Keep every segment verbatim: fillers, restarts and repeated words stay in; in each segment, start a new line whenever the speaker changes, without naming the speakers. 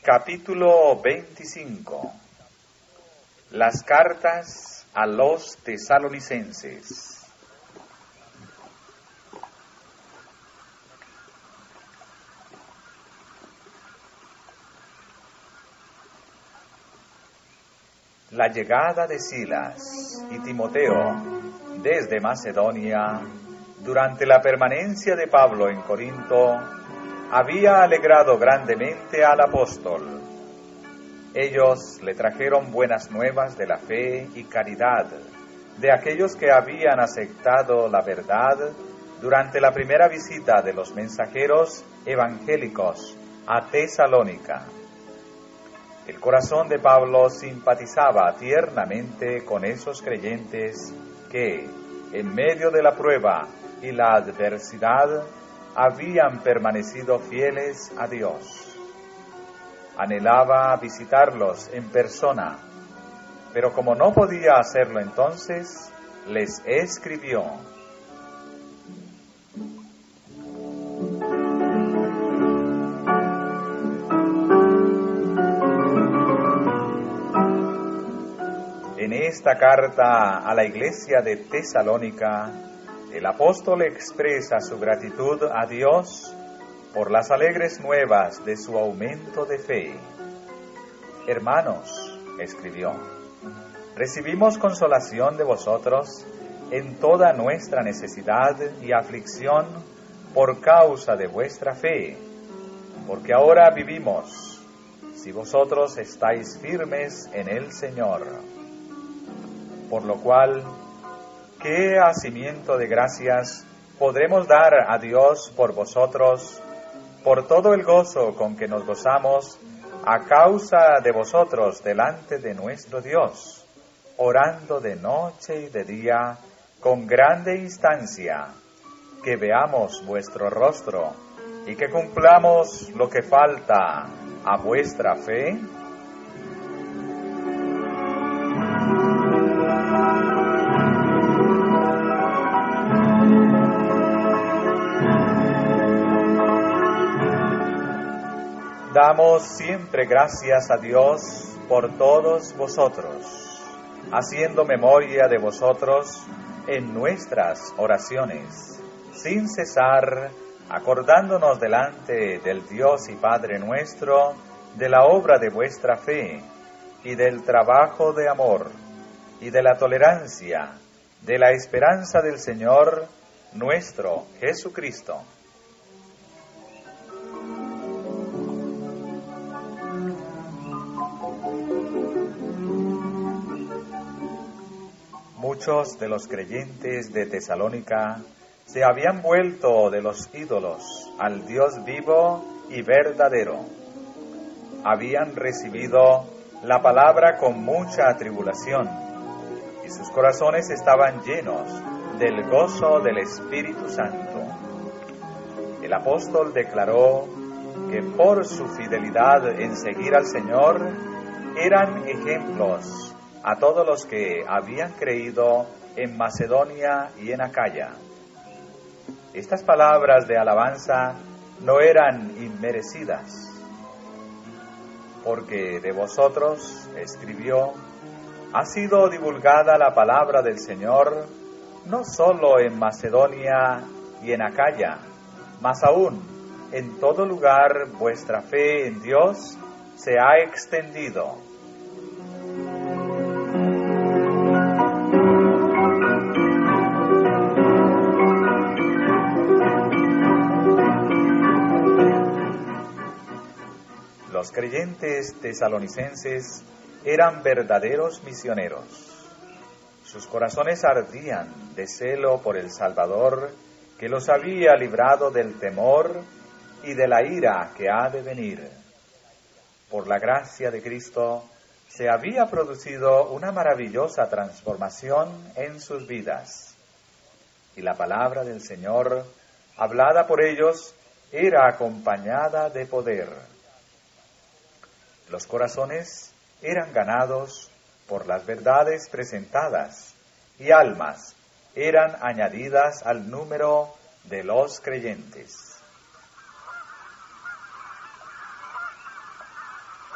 Capítulo veinticinco. Las cartas a los tesalonicenses. La llegada de Silas y Timoteo desde Macedonia durante la permanencia de Pablo en Corinto había alegrado grandemente al apóstol. Ellos le trajeron buenas nuevas de la fe y caridad de aquellos que habían aceptado la verdad durante la primera visita de los mensajeros evangélicos a Tesalónica. El corazón de Pablo simpatizaba tiernamente con esos creyentes que, en medio de la prueba y la adversidad, habían permanecido fieles a Dios. Anhelaba visitarlos en persona, pero como no podía hacerlo entonces, les escribió. En esta carta a la iglesia de Tesalónica, el apóstol expresa su gratitud a Dios por las alegres nuevas de su aumento de fe. Hermanos, escribió, recibimos consolación de vosotros en toda nuestra necesidad y aflicción por causa de vuestra fe, porque ahora vivimos, si vosotros estáis firmes en el Señor. Por lo cual, ¿qué hacimiento de gracias podremos dar a Dios por vosotros, por todo el gozo con que nos gozamos a causa de vosotros delante de nuestro Dios, orando de noche y de día con grande instancia, que veamos vuestro rostro y que cumplamos lo que falta a vuestra fe? Damos siempre gracias a Dios por todos vosotros, haciendo memoria de vosotros en nuestras oraciones, sin cesar, acordándonos delante del Dios y Padre nuestro de la obra de vuestra fe y del trabajo de amor y de la tolerancia, de la esperanza del Señor nuestro Jesucristo. Muchos de los creyentes de Tesalónica se habían vuelto de los ídolos al Dios vivo y verdadero. Habían recibido la palabra con mucha tribulación y sus corazones estaban llenos del gozo del Espíritu Santo. El apóstol declaró que por su fidelidad en seguir al Señor eran ejemplos a todos los que habían creído en Macedonia y en Acaya. Estas palabras de alabanza no eran inmerecidas, porque de vosotros, escribió, ha sido divulgada la palabra del Señor, no solo en Macedonia y en Acaya, mas aún en todo lugar vuestra fe en Dios se ha extendido. Los creyentes tesalonicenses eran verdaderos misioneros. Sus corazones ardían de celo por el Salvador, que los había librado del temor y de la ira que ha de venir. Por la gracia de Cristo, se había producido una maravillosa transformación en sus vidas. Y la palabra del Señor, hablada por ellos, era acompañada de poder. Los corazones eran ganados por las verdades presentadas y almas eran añadidas al número de los creyentes.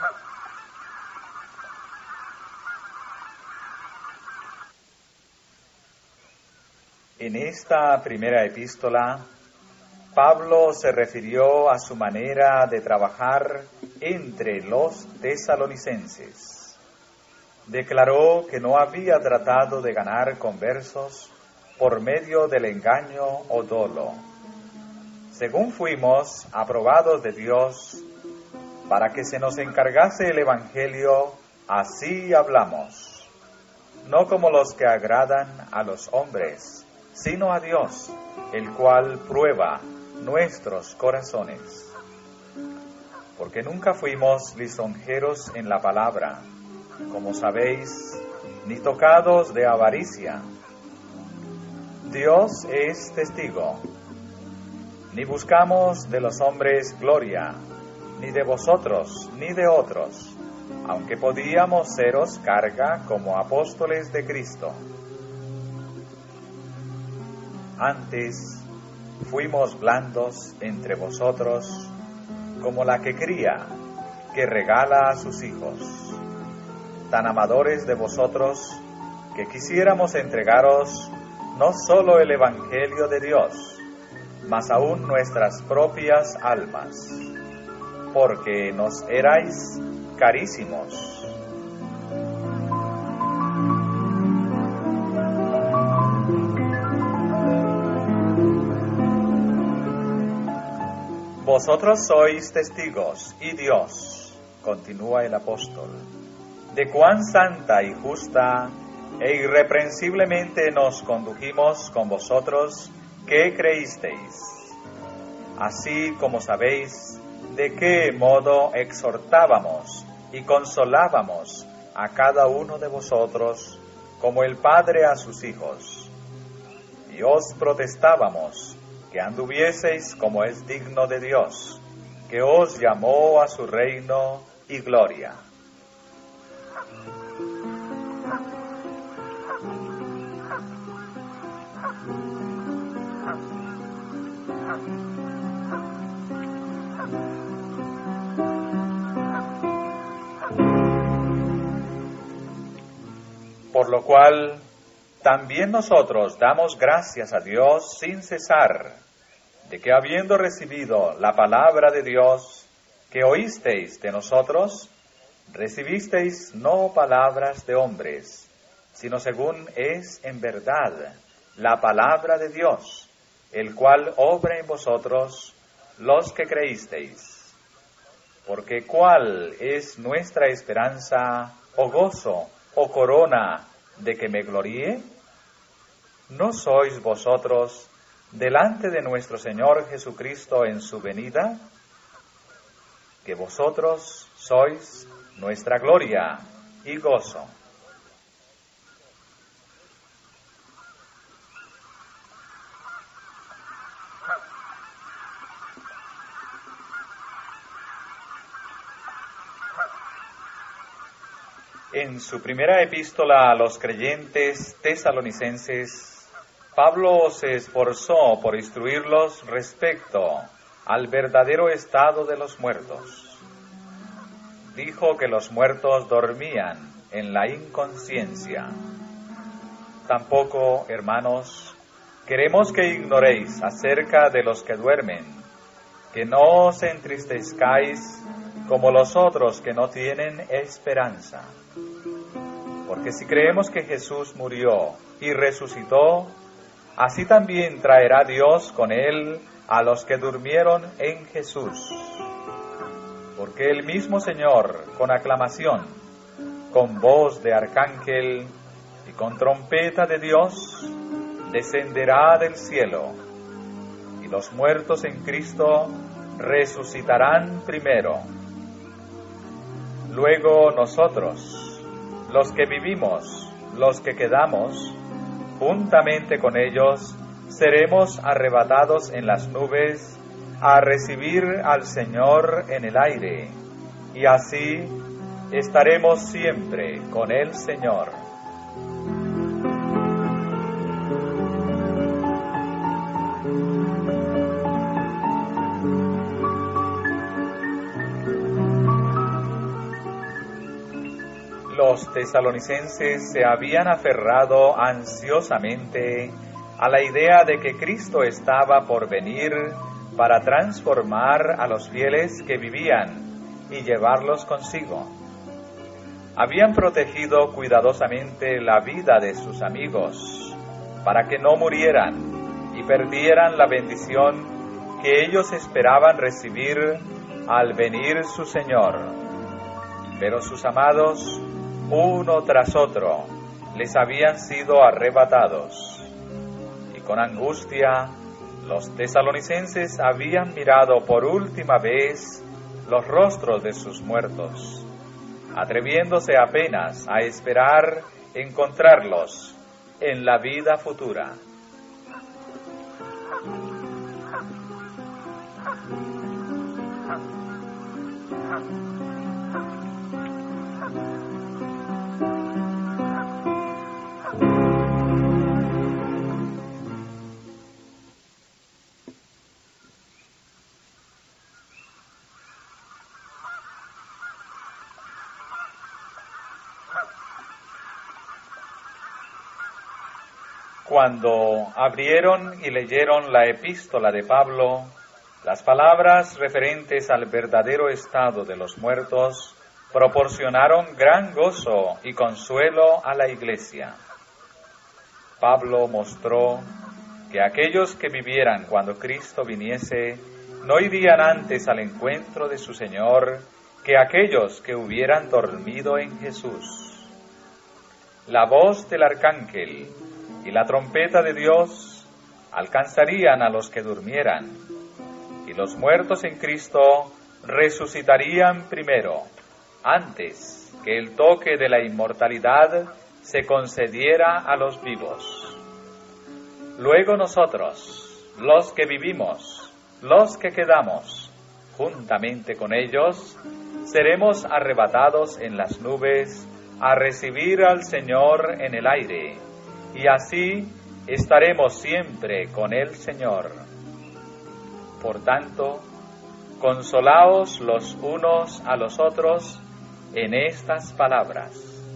En esta primera epístola, Pablo se refirió a su manera de trabajar entre los tesalonicenses. Declaró que no había tratado de ganar conversos por medio del engaño o dolo. Según fuimos aprobados de Dios para que se nos encargase el Evangelio, así hablamos, no como los que agradan a los hombres, sino a Dios, el cual prueba nuestros corazones. Porque nunca fuimos lisonjeros en la palabra, como sabéis, ni tocados de avaricia. Dios es testigo. Ni buscamos de los hombres gloria, ni de vosotros, ni de otros, aunque podíamos seros carga como apóstoles de Cristo. Antes fuimos blandos entre vosotros, como la que cría, que regala a sus hijos, tan amadores de vosotros, que quisiéramos entregaros no solo el Evangelio de Dios, mas aún nuestras propias almas, porque nos erais carísimos. Vosotros sois testigos, y Dios, continúa el apóstol, de cuán santa y justa e irreprensiblemente nos condujimos con vosotros que creísteis, así como sabéis de qué modo exhortábamos y consolábamos a cada uno de vosotros como el Padre a sus hijos, y os protestábamos que anduvieseis como es digno de Dios, que os llamó a su reino y gloria. Por lo cual, también nosotros damos gracias a Dios sin cesar, de que habiendo recibido la palabra de Dios que oísteis de nosotros, recibisteis no palabras de hombres, sino según es en verdad la palabra de Dios, el cual obra en vosotros los que creísteis. Porque ¿cuál es nuestra esperanza o gozo o corona de que me gloríe? ¿No sois vosotros delante de nuestro Señor Jesucristo en su venida? Que vosotros sois nuestra gloria y gozo. En su primera epístola a los creyentes tesalonicenses, Pablo se esforzó por instruirlos respecto al verdadero estado de los muertos. Dijo que los muertos dormían en la inconsciencia. Tampoco, hermanos, queremos que ignoréis acerca de los que duermen, que no os entristezcáis como los otros que no tienen esperanza. Porque si creemos que Jesús murió y resucitó, así también traerá Dios con él a los que durmieron en Jesús. Porque el mismo Señor, con aclamación, con voz de arcángel y con trompeta de Dios, descenderá del cielo, y los muertos en Cristo resucitarán primero. Luego nosotros, los que vivimos, los que quedamos, juntamente con ellos, seremos arrebatados en las nubes a recibir al Señor en el aire, y así estaremos siempre con el Señor. Los tesalonicenses se habían aferrado ansiosamente a la idea de que Cristo estaba por venir para transformar a los fieles que vivían y llevarlos consigo. Habían protegido cuidadosamente la vida de sus amigos para que no murieran y perdieran la bendición que ellos esperaban recibir al venir su Señor. Pero sus amados, uno tras otro, les habían sido arrebatados. Y con angustia, los tesalonicenses habían mirado por última vez los rostros de sus muertos, atreviéndose apenas a esperar encontrarlos en la vida futura. Cuando abrieron y leyeron la epístola de Pablo, las palabras referentes al verdadero estado de los muertos proporcionaron gran gozo y consuelo a la iglesia. Pablo mostró que aquellos que vivieran cuando Cristo viniese no irían antes al encuentro de su Señor que aquellos que hubieran dormido en Jesús. La voz del arcángel y la trompeta de Dios alcanzarían a los que durmieran, y los muertos en Cristo resucitarían primero, antes que el toque de la inmortalidad se concediera a los vivos. Luego nosotros, los que vivimos, los que quedamos, juntamente con ellos, seremos arrebatados en las nubes a recibir al Señor en el aire, y así estaremos siempre con el Señor. Por tanto, consolaos los unos a los otros en estas palabras.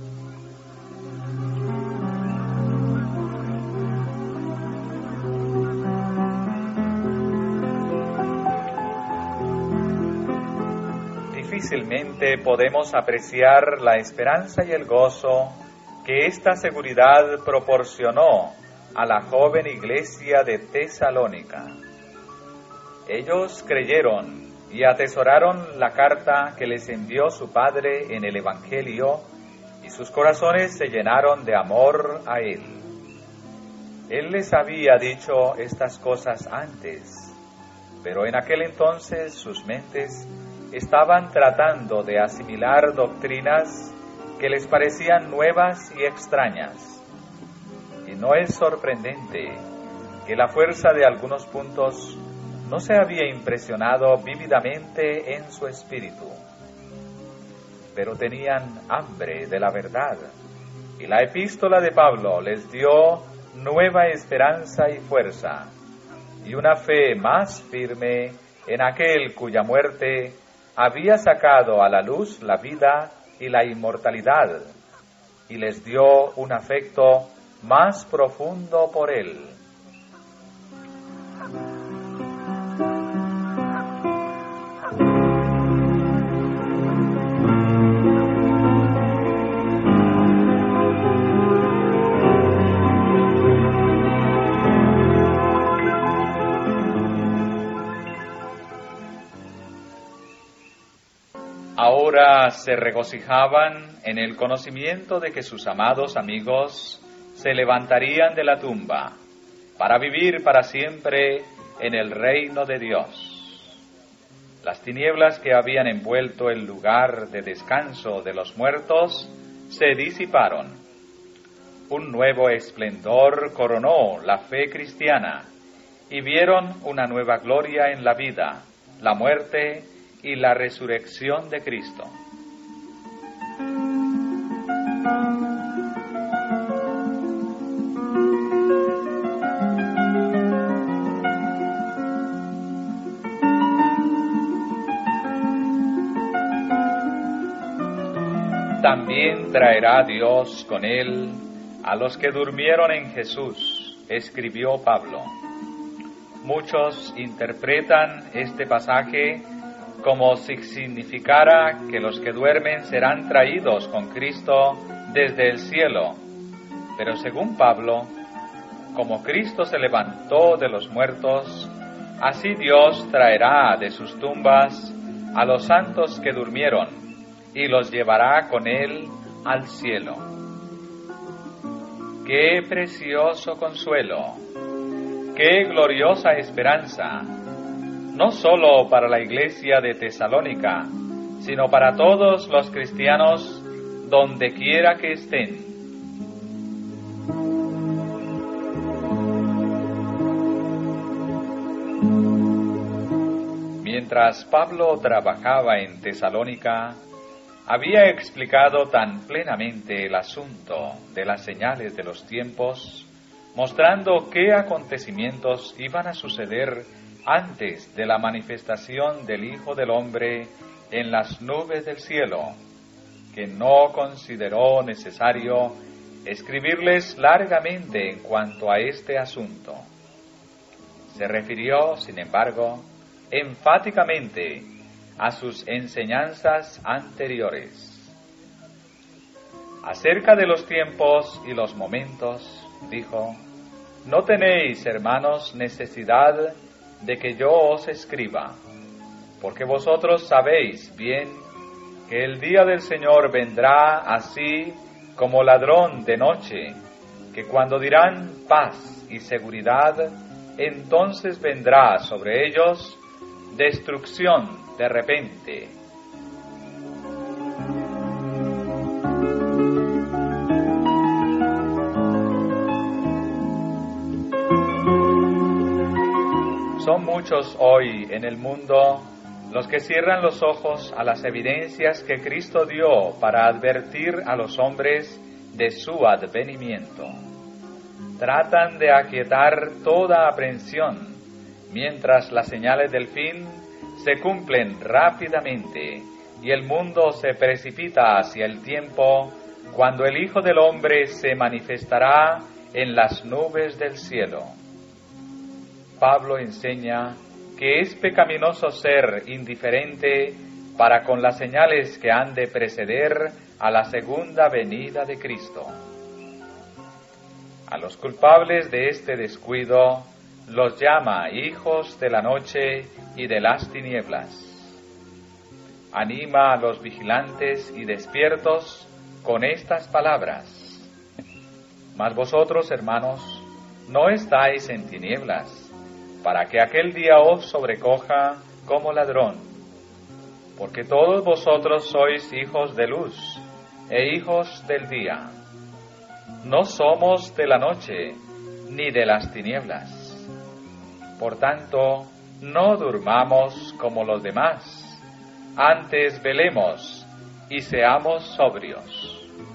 Difícilmente podemos apreciar la esperanza y el gozo que esta seguridad proporcionó a la joven iglesia de Tesalónica. Ellos creyeron y atesoraron la carta que les envió su padre en el Evangelio, y sus corazones se llenaron de amor a él. Él les había dicho estas cosas antes, pero en aquel entonces sus mentes estaban tratando de asimilar doctrinas que les parecían nuevas y extrañas. Y no es sorprendente que la fuerza de algunos puntos no se había impresionado vívidamente en su espíritu. Pero tenían hambre de la verdad, y la epístola de Pablo les dio nueva esperanza y fuerza, y una fe más firme en aquel cuya muerte había sacado a la luz la vida y la inmortalidad, y les dio un afecto más profundo por él. Ahora se regocijaban en el conocimiento de que sus amados amigos se levantarían de la tumba para vivir para siempre en el reino de Dios. Las tinieblas que habían envuelto el lugar de descanso de los muertos se disiparon. Un nuevo esplendor coronó la fe cristiana, y vieron una nueva gloria en la vida, la muerte y la resurrección de Cristo. También traerá Dios con él a los que durmieron en Jesús, escribió Pablo. Muchos interpretan este pasaje como si significara que los que duermen serán traídos con Cristo desde el cielo. Pero según Pablo, como Cristo se levantó de los muertos, así Dios traerá de sus tumbas a los santos que durmieron y los llevará con Él al cielo. ¡Qué precioso consuelo! ¡Qué gloriosa esperanza! No solo para la iglesia de Tesalónica, sino para todos los cristianos donde quiera que estén. Mientras Pablo trabajaba en Tesalónica, había explicado tan plenamente el asunto de las señales de los tiempos, mostrando qué acontecimientos iban a suceder antes de la manifestación del Hijo del Hombre en las nubes del cielo, que no consideró necesario escribirles largamente en cuanto a este asunto. Se refirió, sin embargo, enfáticamente a sus enseñanzas anteriores. Acerca de los tiempos y los momentos, dijo: no tenéis, hermanos, necesidad de que yo os escriba, porque vosotros sabéis bien que el día del Señor vendrá así como ladrón de noche, que cuando dirán paz y seguridad, entonces vendrá sobre ellos destrucción de repente. Son muchos hoy en el mundo los que cierran los ojos a las evidencias que Cristo dio para advertir a los hombres de su advenimiento. Tratan de aquietar toda aprensión, mientras las señales del fin se cumplen rápidamente y el mundo se precipita hacia el tiempo cuando el Hijo del Hombre se manifestará en las nubes del cielo. Pablo enseña que es pecaminoso ser indiferente para con las señales que han de preceder a la segunda venida de Cristo. A los culpables de este descuido los llama hijos de la noche y de las tinieblas. Anima a los vigilantes y despiertos con estas palabras: mas vosotros, hermanos, no estáis en tinieblas, para que aquel día os sobrecoja como ladrón, porque todos vosotros sois hijos de luz e hijos del día. No somos de la noche ni de las tinieblas. Por tanto, no durmamos como los demás, antes velemos y seamos sobrios.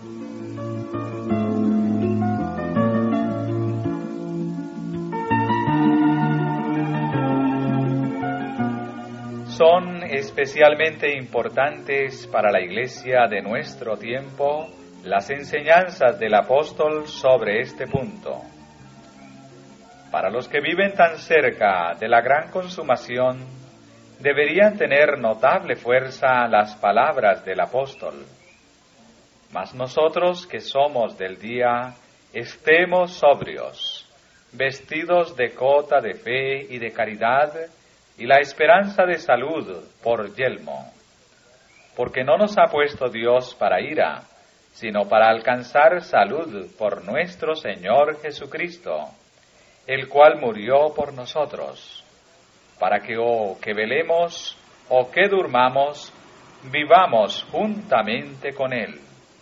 Son especialmente importantes para la Iglesia de nuestro tiempo las enseñanzas del apóstol sobre este punto. Para los que viven tan cerca de la gran consumación, deberían tener notable fuerza las palabras del apóstol. Mas nosotros que somos del día, estemos sobrios, vestidos de cota de fe y de caridad, y la esperanza de salud por yelmo, porque no nos ha puesto Dios para ira, sino para alcanzar salud por nuestro Señor Jesucristo, el cual murió por nosotros, para que o que velemos o que durmamos, vivamos juntamente con Él.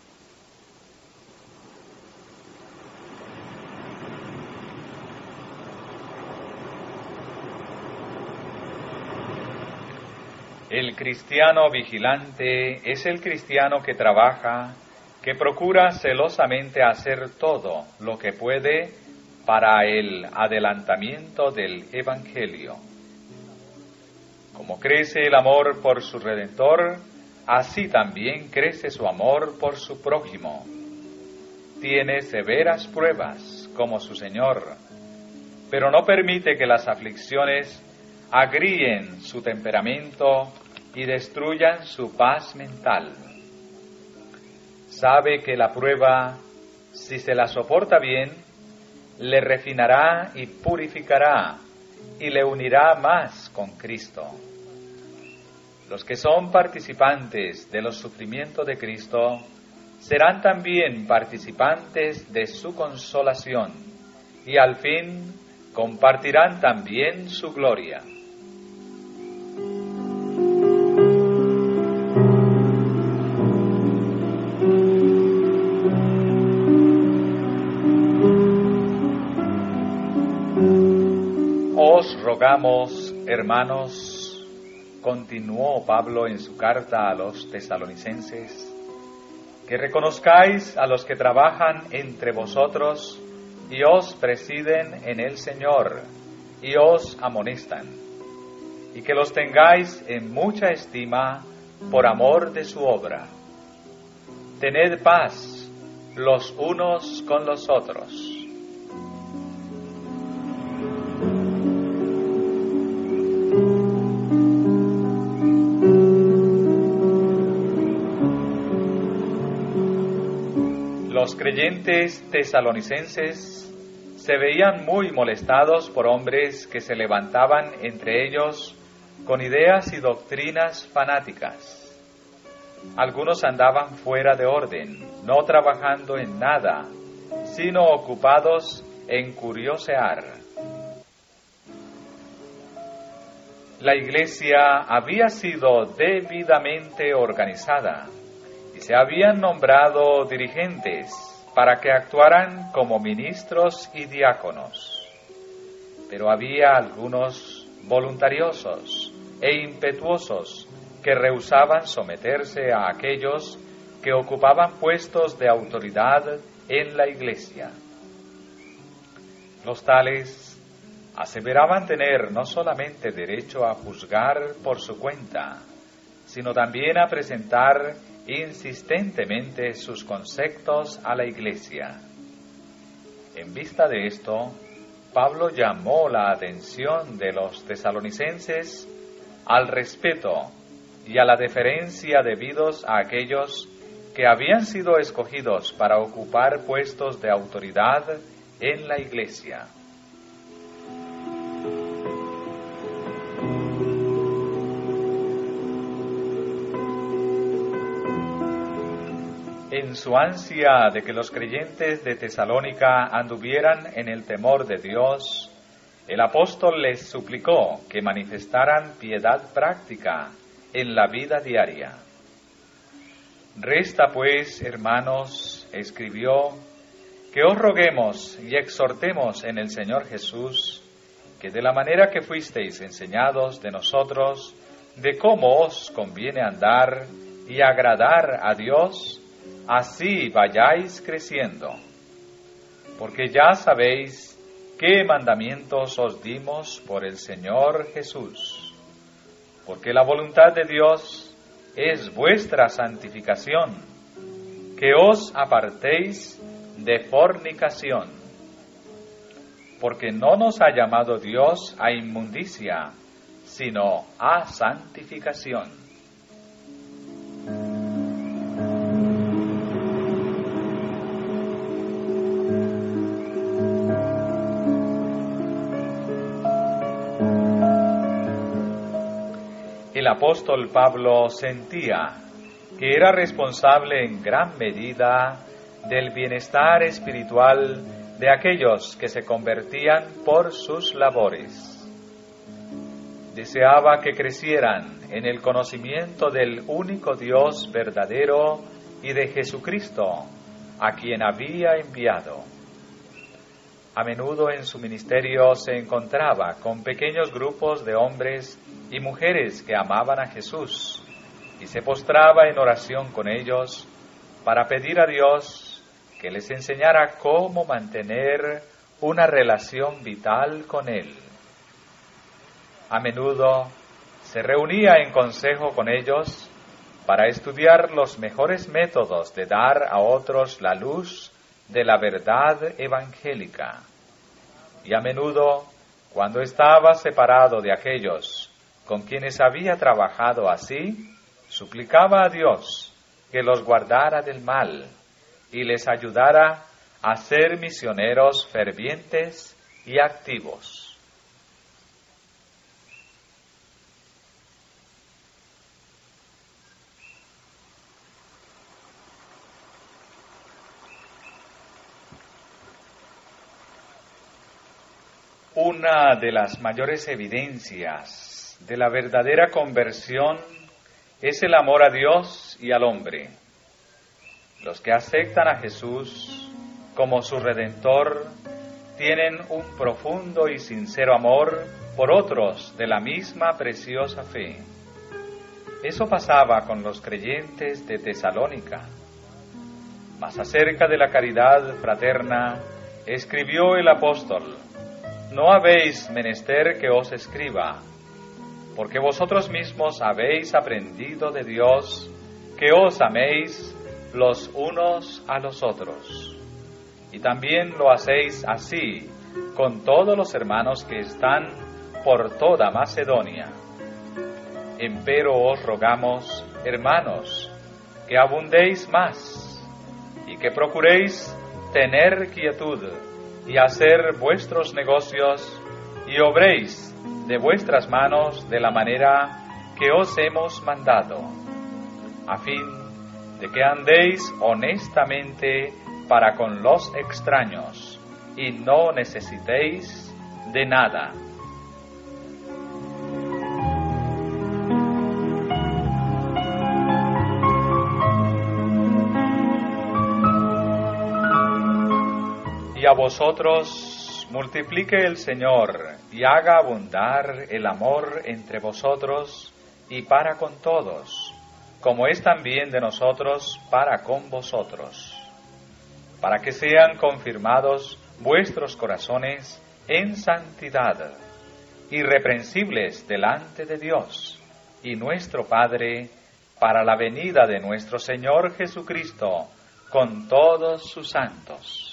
El cristiano vigilante es el cristiano que trabaja, que procura celosamente hacer todo lo que puede para el adelantamiento del Evangelio. Como crece el amor por su Redentor, así también crece su amor por su prójimo. Tiene severas pruebas como su Señor, pero no permite que las aflicciones agríen su temperamento y destruyan su paz mental. Sabe que la prueba, si se la soporta bien, le refinará y purificará y le unirá más con Cristo. Los que son participantes de los sufrimientos de Cristo serán también participantes de su consolación y al fin compartirán también su gloria. Os rogamos, hermanos, continuó Pablo en su carta a los tesalonicenses, que reconozcáis a los que trabajan entre vosotros y os presiden en el Señor y os amonestan, y que los tengáis en mucha estima por amor de su obra. Tened paz los unos con los otros. Los creyentes tesalonicenses se veían muy molestados por hombres que se levantaban entre ellos con ideas y doctrinas fanáticas. Algunos andaban fuera de orden, no trabajando en nada, sino ocupados en curiosear. La iglesia había sido debidamente organizada y se habían nombrado dirigentes para que actuaran como ministros y diáconos. Pero había algunos voluntariosos e impetuosos que rehusaban someterse a aquellos que ocupaban puestos de autoridad en la iglesia. Los tales aseveraban tener no solamente derecho a juzgar por su cuenta, sino también a presentar insistentemente sus conceptos a la iglesia. En vista de esto, Pablo llamó la atención de los tesalonicenses al respeto y a la deferencia debidos a aquellos que habían sido escogidos para ocupar puestos de autoridad en la iglesia. En su ansia de que los creyentes de Tesalónica anduvieran en el temor de Dios, el apóstol les suplicó que manifestaran piedad práctica en la vida diaria. Resta pues, hermanos, escribió, que os roguemos y exhortemos en el Señor Jesús, que de la manera que fuisteis enseñados de nosotros, de cómo os conviene andar y agradar a Dios, así vayáis creciendo, porque ya sabéis qué mandamientos os dimos por el Señor Jesús, porque la voluntad de Dios es vuestra santificación, que os apartéis de fornicación, porque no nos ha llamado Dios a inmundicia, sino a santificación. El apóstol Pablo sentía que era responsable en gran medida del bienestar espiritual de aquellos que se convertían por sus labores. Deseaba que crecieran en el conocimiento del único Dios verdadero y de Jesucristo, a quien había enviado. A menudo en su ministerio se encontraba con pequeños grupos de hombres y mujeres que amaban a Jesús y se postraba en oración con ellos para pedir a Dios que les enseñara cómo mantener una relación vital con Él. A menudo se reunía en consejo con ellos para estudiar los mejores métodos de dar a otros la luz de la verdad evangélica. y a menudo, cuando estaba separado de aquellos con quienes había trabajado así, suplicaba a Dios que los guardara del mal y les ayudara a ser misioneros fervientes y activos. Una de las mayores evidencias de la verdadera conversión es el amor a Dios y al hombre. Los que aceptan a Jesús como su Redentor tienen un profundo y sincero amor por otros de la misma preciosa fe. Eso pasaba con los creyentes de Tesalónica. Mas acerca de la caridad fraterna, escribió el apóstol: no habéis menester que os escriba, porque vosotros mismos habéis aprendido de Dios que os améis los unos a los otros. Y también lo hacéis así con todos los hermanos que están por toda Macedonia. Empero os rogamos, hermanos, que abundéis más y que procuréis tener quietud y hacer vuestros negocios, y obréis de vuestras manos de la manera que os hemos mandado, a fin de que andéis honestamente para con los extraños, y no necesitéis de nada. Y a vosotros multiplique el Señor y haga abundar el amor entre vosotros y para con todos, como es también de nosotros para con vosotros, para que sean confirmados vuestros corazones en santidad, irreprensibles delante de Dios y nuestro Padre, para la venida de nuestro Señor Jesucristo con todos sus santos.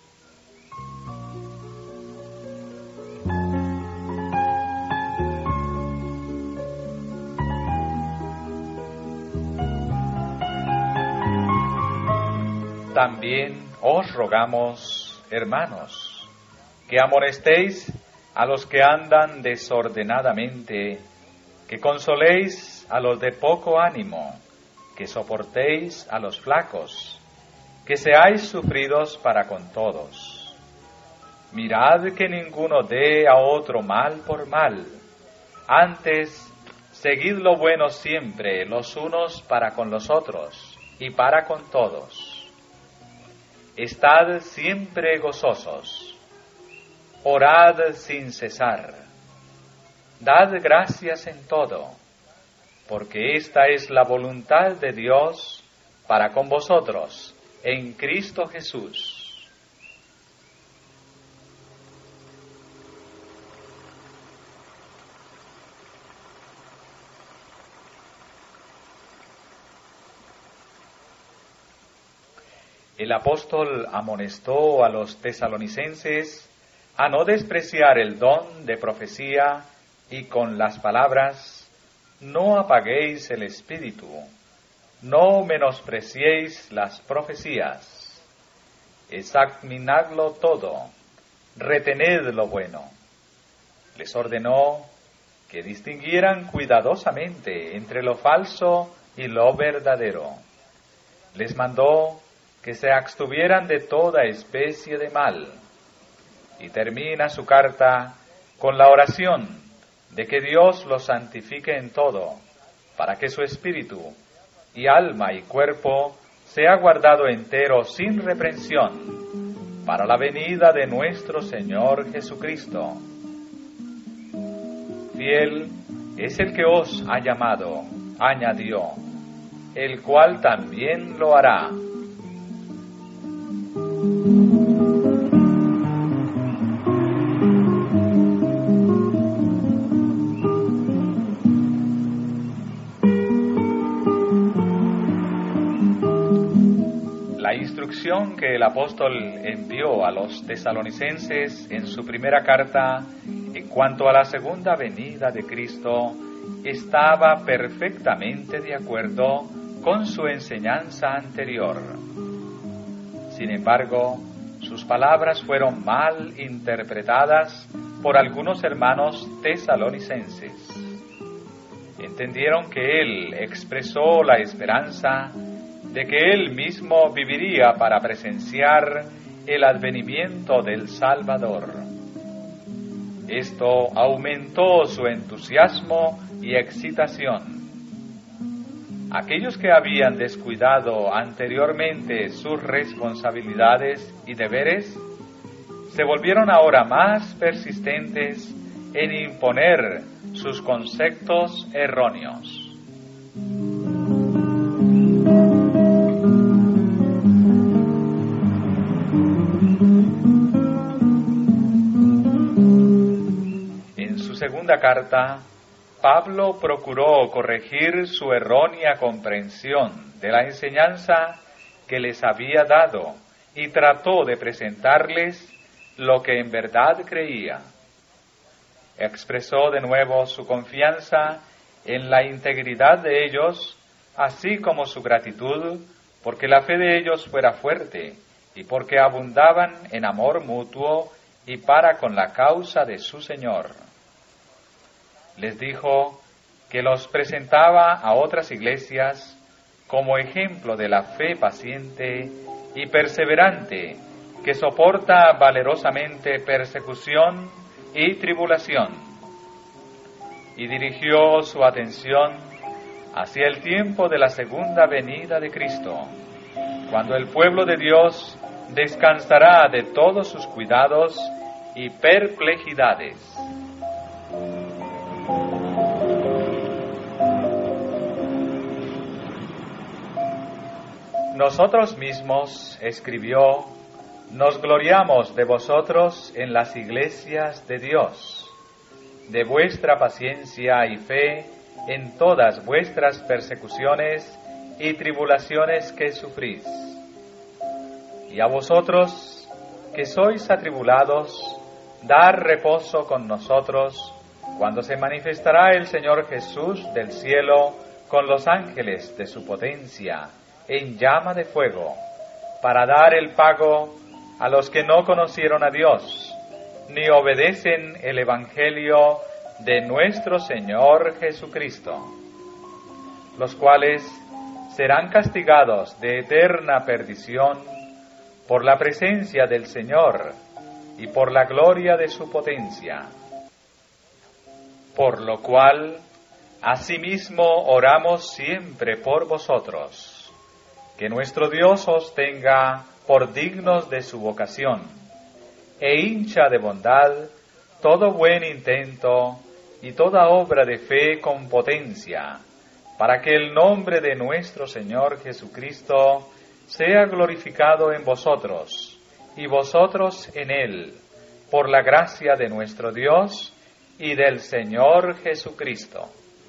También os rogamos, hermanos, que amonestéis a los que andan desordenadamente, que consoléis a los de poco ánimo, que soportéis a los flacos, que seáis sufridos para con todos. Mirad que ninguno dé a otro mal por mal, antes seguid lo bueno siempre los unos para con los otros y para con todos. Estad siempre gozosos, orad sin cesar, dad gracias en todo, porque esta es la voluntad de Dios para con vosotros en Cristo Jesús. El apóstol amonestó a los tesalonicenses a no despreciar el don de profecía y con las palabras: no apaguéis el espíritu, no menospreciéis las profecías, examinadlo todo, retened lo bueno. Les ordenó que distinguieran cuidadosamente entre lo falso y lo verdadero. Les mandó que se abstuvieran de toda especie de mal. Y termina su carta con la oración de que Dios los santifique en todo, para que su espíritu y alma y cuerpo sea guardado entero sin reprensión, para la venida de nuestro Señor Jesucristo. Fiel es el que os ha llamado, añadió, el cual también lo hará. La La instrucción que el apóstol envió a los tesalonicenses en su primera carta en cuanto a la segunda venida de Cristo estaba perfectamente de acuerdo con su enseñanza anterior. Sin embargo, sus palabras fueron mal interpretadas por algunos hermanos tesalonicenses. Entendieron que él expresó la esperanza de que él mismo viviría para presenciar el advenimiento del Salvador. Esto aumentó su entusiasmo y excitación. Aquellos que habían descuidado anteriormente sus responsabilidades y deberes, se volvieron ahora más persistentes en imponer sus conceptos erróneos. En su segunda carta, Pablo procuró corregir su errónea comprensión de la enseñanza que les había dado y trató de presentarles lo que en verdad creía. Expresó de nuevo su confianza en la integridad de ellos, así como su gratitud porque la fe de ellos fuera fuerte y porque abundaban en amor mutuo y para con la causa de su Señor. Les dijo que los presentaba a otras iglesias como ejemplo de la fe paciente y perseverante que soporta valerosamente persecución y tribulación, y dirigió su atención hacia el tiempo de la segunda venida de Cristo, cuando el pueblo de Dios descansará de todos sus cuidados y perplejidades. Nosotros mismos, escribió, nos gloriamos de vosotros en las iglesias de Dios, de vuestra paciencia y fe en todas vuestras persecuciones y tribulaciones que sufrís. Y a vosotros, que sois atribulados, dar reposo con nosotros, cuando se manifestará el Señor Jesús del cielo con los ángeles de su potencia, en llama de fuego, para dar el pago a los que no conocieron a Dios, ni obedecen el Evangelio de nuestro Señor Jesucristo, los cuales serán castigados de eterna perdición por la presencia del Señor y por la gloria de su potencia. Por lo cual, asimismo oramos siempre por vosotros, que nuestro Dios os tenga por dignos de su vocación, e hincha de bondad todo buen intento y toda obra de fe con potencia, para que el nombre de nuestro Señor Jesucristo sea glorificado en vosotros, y vosotros en Él, por la gracia de nuestro Dios y del Señor Jesucristo.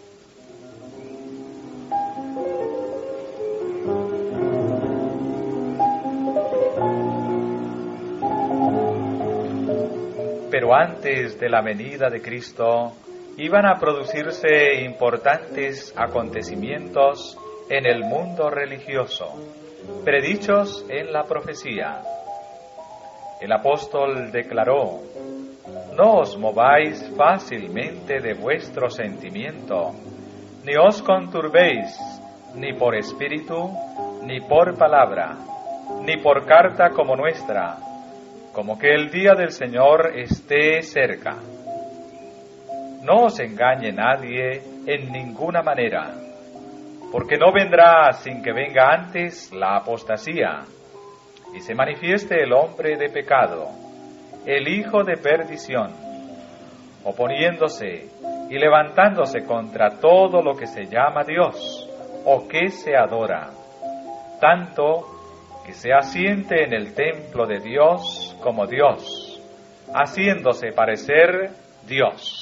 Pero antes de la venida de Cristo, iban a producirse importantes acontecimientos en el mundo religioso, predichos en la profecía. El apóstol declaró: no os mováis fácilmente de vuestro sentimiento, ni os conturbéis, ni por espíritu, ni por palabra, ni por carta como nuestra, como que el día del Señor esté cerca. No os engañe nadie en ninguna manera, porque no vendrá sin que venga antes la apostasía, y se manifieste el hombre de pecado, el hijo de perdición, oponiéndose y levantándose contra todo lo que se llama Dios, o que se adora, tanto que se asiente en el templo de Dios como Dios, haciéndose parecer Dios.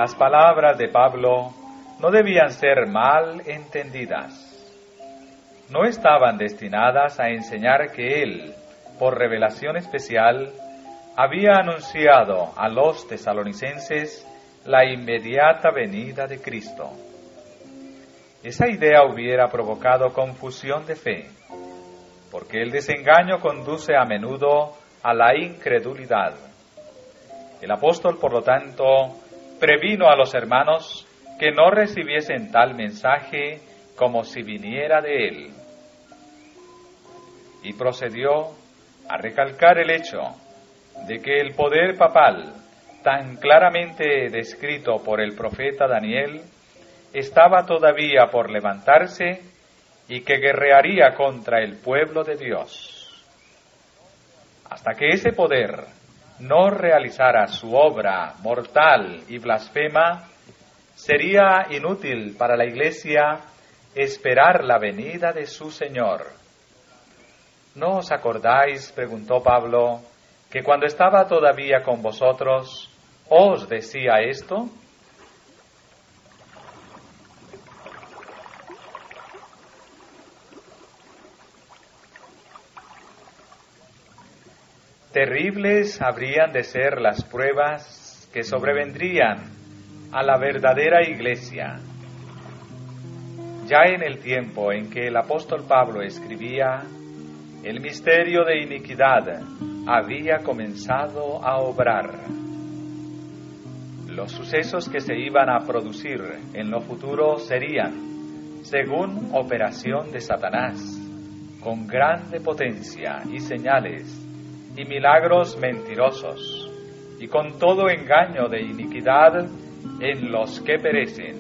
Las palabras de Pablo no debían ser mal entendidas. No estaban destinadas a enseñar que él, por revelación especial, había anunciado a los tesalonicenses la inmediata venida de Cristo. Esa idea hubiera provocado confusión de fe, porque el desengaño conduce a menudo a la incredulidad. El apóstol, por lo tanto, previno a los hermanos que no recibiesen tal mensaje como si viniera de él. Y procedió a recalcar el hecho de que el poder papal, tan claramente descrito por el profeta Daniel, estaba todavía por levantarse y que guerrearía contra el pueblo de Dios. Hasta que ese poder no realizara su obra mortal y blasfema, sería inútil para la Iglesia esperar la venida de su Señor. ¿No os acordáis, preguntó Pablo, que cuando estaba todavía con vosotros, os decía esto? Terribles habrían de ser las pruebas que sobrevendrían a la verdadera Iglesia. Ya en el tiempo en que el apóstol Pablo escribía, el misterio de iniquidad había comenzado a obrar. Los sucesos que se iban a producir en lo futuro serían, según operación de Satanás, con grande potencia y señales, y milagros mentirosos, y con todo engaño de iniquidad en los que perecen.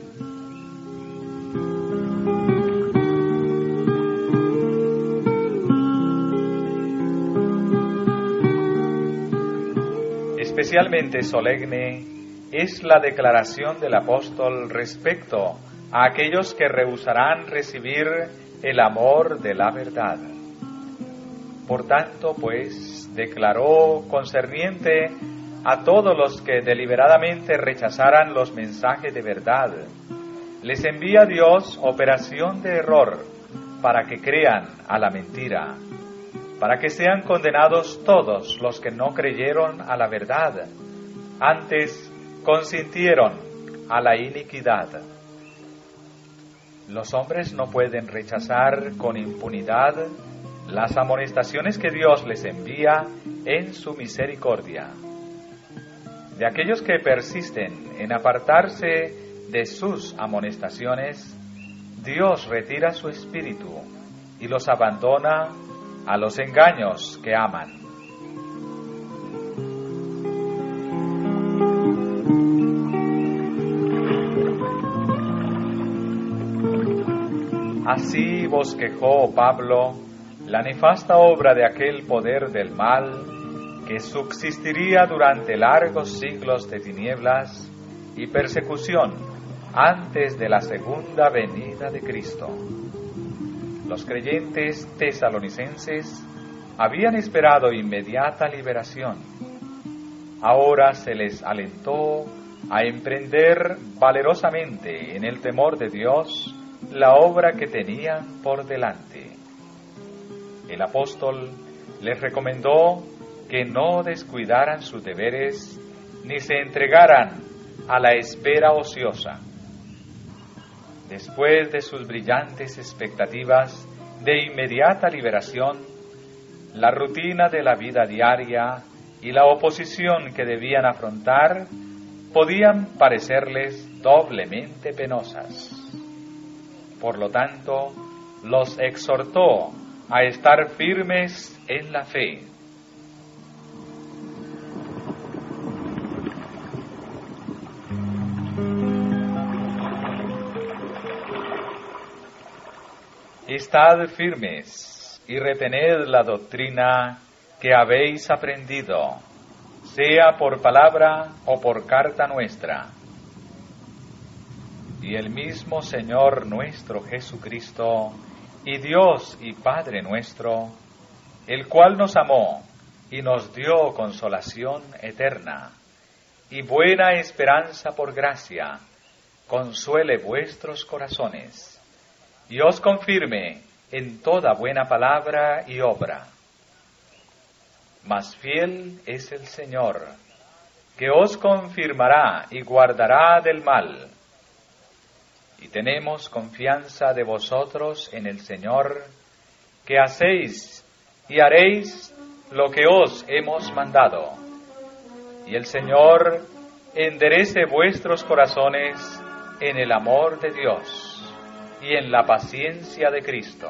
Especialmente solemne es la declaración del apóstol respecto a aquellos que rehusarán recibir el amor de la verdad. Por tanto, pues, declaró concerniente a todos los que deliberadamente rechazaran los mensajes de verdad, les envía Dios operación de error para que crean a la mentira, para que sean condenados todos los que no creyeron a la verdad, antes consintieron a la iniquidad. Los hombres no pueden rechazar con impunidad las amonestaciones que Dios les envía en su misericordia. De aquellos que persisten en apartarse de sus amonestaciones, Dios retira su espíritu y los abandona a los engaños que aman. Así bosquejó Pablo la nefasta obra de aquel poder del mal que subsistiría durante largos siglos de tinieblas y persecución antes de la segunda venida de Cristo. Los creyentes tesalonicenses habían esperado inmediata liberación. Ahora se les alentó a emprender valerosamente en el temor de Dios la obra que tenían por delante. El apóstol les recomendó que no descuidaran sus deberes ni se entregaran a la espera ociosa. Después de sus brillantes expectativas de inmediata liberación, la rutina de la vida diaria y la oposición que debían afrontar podían parecerles doblemente penosas. Por lo tanto, los exhortó a estar firmes en la fe. Estad firmes y retened la doctrina que habéis aprendido, sea por palabra o por carta nuestra. Y el mismo Señor nuestro Jesucristo, y Dios y Padre nuestro, el cual nos amó y nos dio consolación eterna, y buena esperanza por gracia consuele vuestros corazones y os confirme en toda buena palabra y obra. Mas fiel es el Señor, que os confirmará y guardará del mal. Y tenemos confianza de vosotros en el Señor, que hacéis y haréis lo que os hemos mandado. Y el Señor enderece vuestros corazones en el amor de Dios y en la paciencia de Cristo.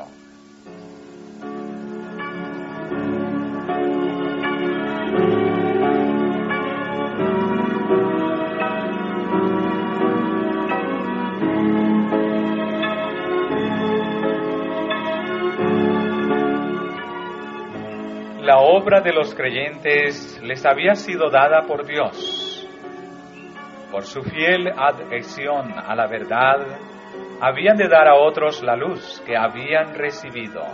La obra de los creyentes les había sido dada por Dios. Por su fiel adhesión a la verdad, habían de dar a otros la luz que habían recibido.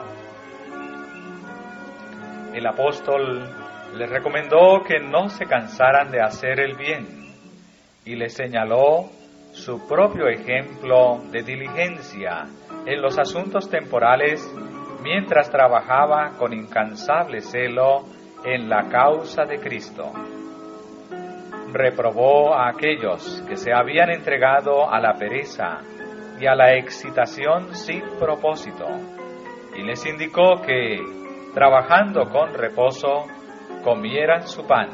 El apóstol les recomendó que no se cansaran de hacer el bien y les señaló su propio ejemplo de diligencia en los asuntos temporales mientras trabajaba con incansable celo en la causa de Cristo. Reprobó a aquellos que se habían entregado a la pereza y a la excitación sin propósito, y les indicó que, trabajando con reposo, comieran su pan.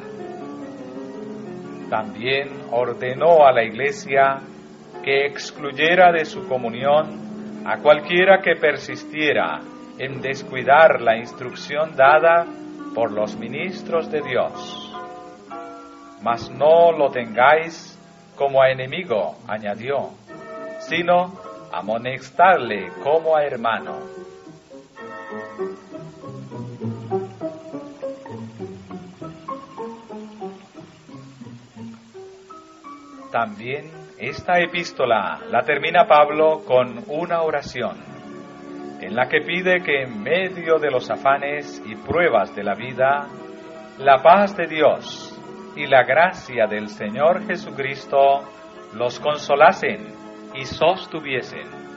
También ordenó a la Iglesia que excluyera de su comunión a cualquiera que persistiera en descuidar la instrucción dada por los ministros de Dios. Mas no lo tengáis como a enemigo, añadió, sino amonestarle como a hermano. También esta epístola la termina Pablo con una oración, en la que pide que en medio de los afanes y pruebas de la vida, la paz de Dios y la gracia del Señor Jesucristo los consolasen y sostuviesen.